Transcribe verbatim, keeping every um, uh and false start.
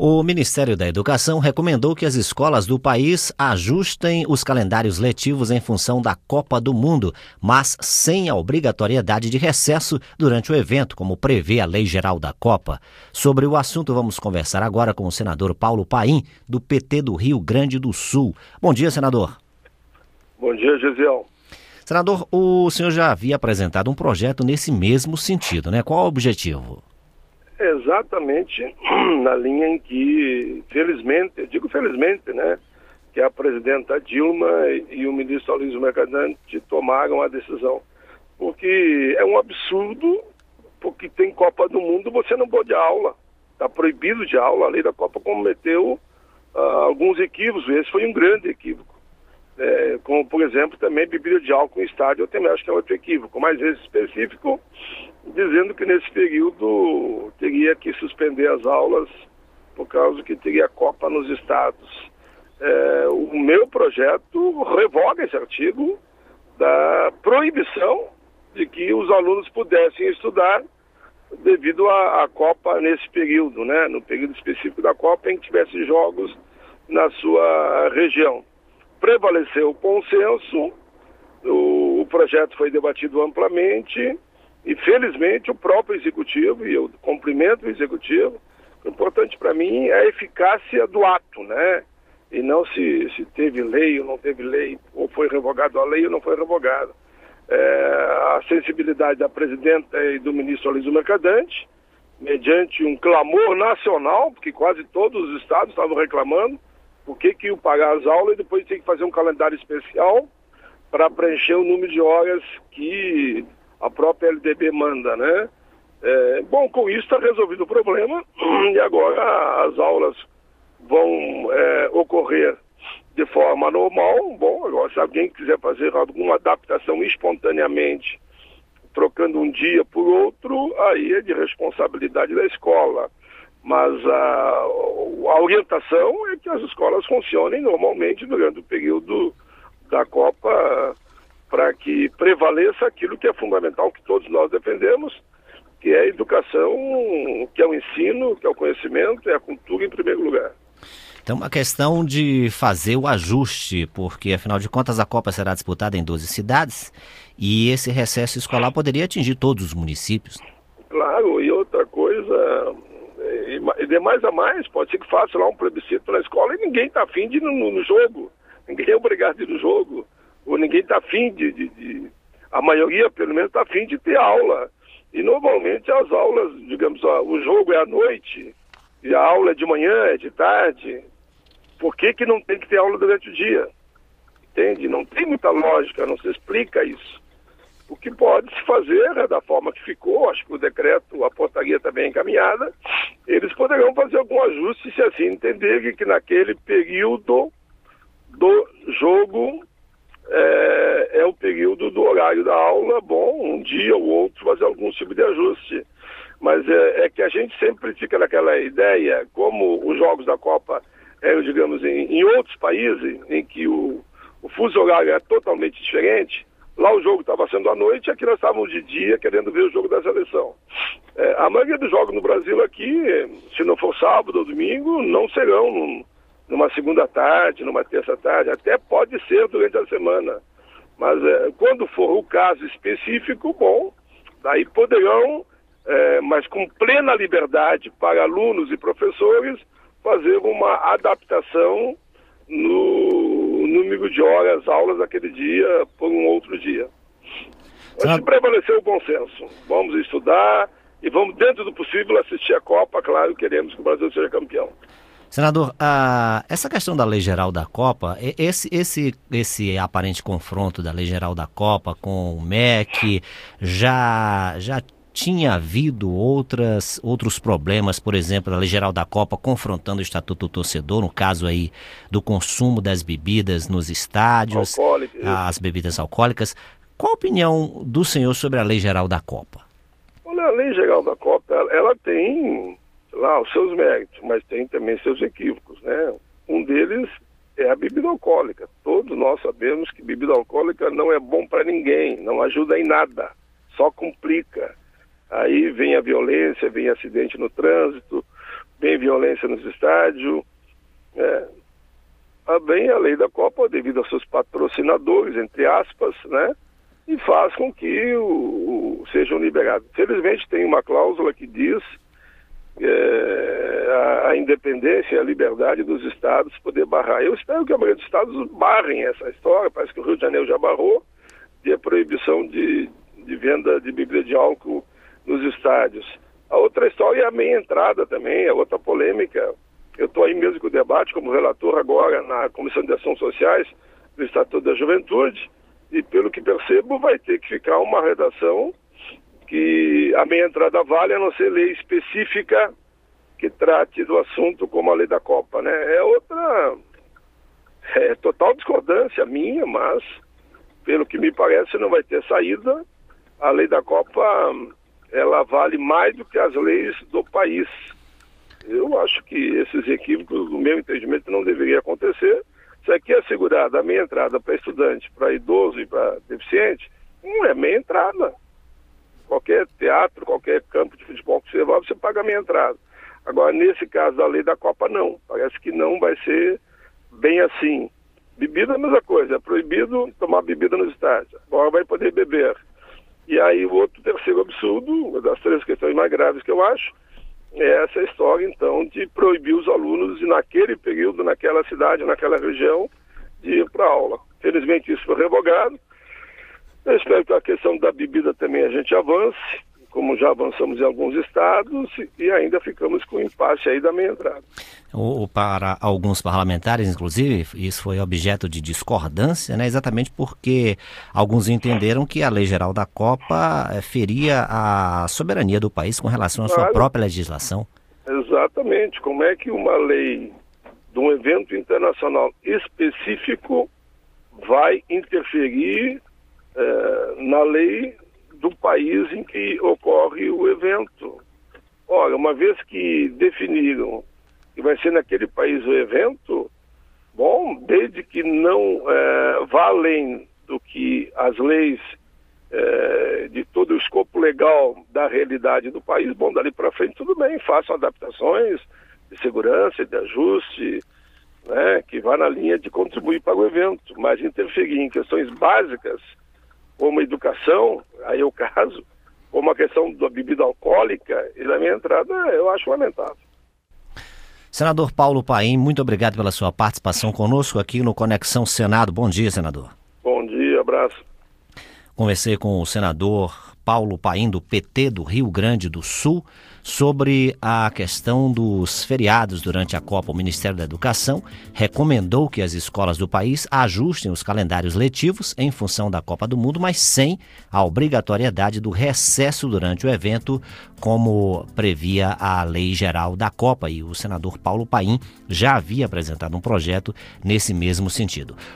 O Ministério da Educação recomendou que as escolas do país ajustem os calendários letivos em função da Copa do Mundo, mas sem a obrigatoriedade de recesso durante o evento, como prevê a Lei Geral da Copa. Sobre o assunto, vamos conversar agora com o senador Paulo Paim, do P T do Rio Grande do Sul. Bom dia, senador. Bom dia, Gisiel. Senador, o senhor já havia apresentado um projeto nesse mesmo sentido, né? Qual o objetivo? Exatamente na linha em que, felizmente, eu digo felizmente, né, que a presidenta Dilma e o ministro Aloysio Mercadante tomaram a decisão. Porque é um absurdo, porque tem Copa do Mundo, você não pode aula. Está proibido de aula, a lei da Copa cometeu uh, alguns equívocos, esse foi um grande equívoco. É, como, por exemplo, também bebida de álcool em estádio, eu também acho que é outro equívoco, mas esse específico, dizendo que nesse período teria que suspender as aulas por causa que teria Copa nos estados. É, o meu projeto revoga esse artigo da proibição de que os alunos pudessem estudar devido à, à Copa nesse período, né? No período específico da Copa em que tivesse jogos na sua região. Prevaleceu o consenso, o, o projeto foi debatido amplamente e, felizmente, o próprio Executivo, e eu cumprimento o Executivo, o importante para mim é a eficácia do ato, né? E não se, se teve lei ou não teve lei, ou foi revogado a lei ou não foi revogado. É, a sensibilidade da presidenta e do ministro Aloysio Mercadante, mediante um clamor nacional, porque quase todos os estados estavam reclamando, por que que iam pagar as aulas e depois tem que fazer um calendário especial para preencher o número de horas que a própria L D B manda, né? É, bom, com isso está resolvido o problema e agora as aulas vão é, ocorrer de forma normal. Bom, agora se alguém quiser fazer alguma adaptação espontaneamente, trocando um dia por outro, aí é de responsabilidade da escola. Mas a, a orientação é que as escolas funcionem normalmente durante o período da Copa para que prevaleça aquilo que é fundamental, que todos nós defendemos, que é a educação, que é o ensino, que é o conhecimento, é a cultura em primeiro lugar. Então, uma questão de fazer o ajuste, porque, afinal de contas, a Copa será disputada em doze cidades e esse recesso escolar poderia atingir todos os municípios. Claro, e outra coisa... E de mais a mais, pode ser que faça lá um plebiscito na escola e ninguém está afim de ir no, no jogo. Ninguém é obrigado a ir no jogo. Ou ninguém está afim de, de, de... A maioria, pelo menos, está afim de ter aula. E normalmente as aulas, digamos, ó, o jogo é à noite, e a aula é de manhã, é de tarde. Por que que não tem que ter aula durante o dia? Entende? Não tem muita lógica, não se explica isso. O que pode se fazer é da forma que ficou, acho que o decreto, a portaria está bem encaminhada, eles poderão fazer algum ajuste se assim entenderem que naquele período do jogo é, é o período do horário da aula, bom, um dia ou outro fazer algum tipo de ajuste. Mas é, é que a gente sempre fica naquela ideia, como os jogos da Copa eram, digamos, em, em outros países, em que o, o fuso horário é totalmente diferente. Lá o jogo estava sendo à noite, aqui nós estávamos de dia querendo ver o jogo da seleção. É, a maioria dos jogos no Brasil aqui, se não for sábado ou domingo, não serão num, numa segunda tarde, numa terça tarde, até pode ser durante a semana. Mas é, quando for o caso específico, bom, daí poderão, é, mas com plena liberdade para alunos e professores, fazer uma adaptação no número de horas, aulas daquele dia por um outro dia. Mas se prevaleceu o consenso, vamos estudar e vamos, dentro do possível, assistir a Copa. Claro, queremos que o Brasil seja campeão. Senador, a, essa questão da Lei Geral da Copa, esse, esse, esse aparente confronto da Lei Geral da Copa com o M E C, já, já tinha havido outras, outros problemas, por exemplo, da Lei Geral da Copa confrontando o Estatuto do Torcedor, no caso aí do consumo das bebidas nos estádios, as bebidas alcoólicas. Qual a opinião do senhor sobre a Lei Geral da Copa? Olha, a Lei Geral da Copa, ela, ela tem lá os seus méritos, mas tem também seus equívocos, né? Um deles é a bebida alcoólica. Todos nós sabemos que bebida alcoólica não é bom para ninguém, não ajuda em nada, só complica. Aí vem a violência, vem acidente no trânsito. tem violência nos estádios. É, bem a lei da Copa, devido aos seus patrocinadores, entre aspas, né? E faz com que o, o, sejam liberados. Felizmente tem uma cláusula que diz é, a, a independência e a liberdade dos estados poder barrar. Eu espero que a maioria dos estados barrem essa história. Parece que o Rio de Janeiro já barrou, de a proibição de, de venda de bebida de álcool nos estádios. A outra história é a meia entrada também, a outra polêmica. Eu estou aí mesmo com o debate como relator agora na Comissão de Ações Sociais do Estatuto da Juventude, e pelo que percebo vai ter que ficar uma redação que a meia entrada vale, a não ser lei específica que trate do assunto como a lei da Copa, né? É outra, é total discordância minha, mas pelo que me parece não vai ter saída. A lei da Copa, ela vale mais do que as leis do país. Eu acho que esses equívocos, do meu entendimento, não deveriam acontecer. Se aqui é assegurada a meia entrada para estudante, para idoso e para deficiente, não é meia entrada. Qualquer teatro, qualquer campo de futebol que você vá, você paga meia entrada. Agora, nesse caso da lei da Copa, não. Parece que não vai ser bem assim. Bebida é a mesma coisa. É proibido tomar bebida nos estádios. Agora vai poder beber. E aí o outro terceiro absurdo, uma das três questões mais graves que eu acho, é essa história, então, de proibir os alunos de, naquele período, naquela cidade, naquela região, de ir para a aula. Felizmente isso foi revogado. Eu espero que a questão da bebida também a gente avance, como já avançamos em alguns estados, e ainda ficamos com o impasse aí da meia entrada. O, para alguns parlamentares, inclusive, isso foi objeto de discordância, né? Exatamente porque alguns entenderam que a Lei Geral da Copa eh, feria a soberania do país com relação à sua Claro. própria legislação. Exatamente. Como é que uma lei de um evento internacional específico vai interferir eh, na lei do país em que ocorre o evento? Ora, uma vez que definiram que vai ser naquele país o evento, bom, desde que não é, vá além do que as leis é, de todo o escopo legal da realidade do país, bom, dali para frente tudo bem, façam adaptações de segurança, de ajuste, né, que vá na linha de contribuir para o evento, mas interferir em questões básicas, como educação, aí é o caso, como a questão da bebida alcoólica e da minha entrada, eu acho lamentável. Senador Paulo Paim, muito obrigado pela sua participação conosco aqui no Conexão Senado. Bom dia, senador. Bom dia, abraço. Conversei com o senador Paulo Paim, do P T do Rio Grande do Sul, sobre a questão dos feriados durante a Copa. O Ministério da Educação recomendou que as escolas do país ajustem os calendários letivos em função da Copa do Mundo, mas sem a obrigatoriedade do recesso durante o evento, como previa a Lei Geral da Copa. E o senador Paulo Paim já havia apresentado um projeto nesse mesmo sentido.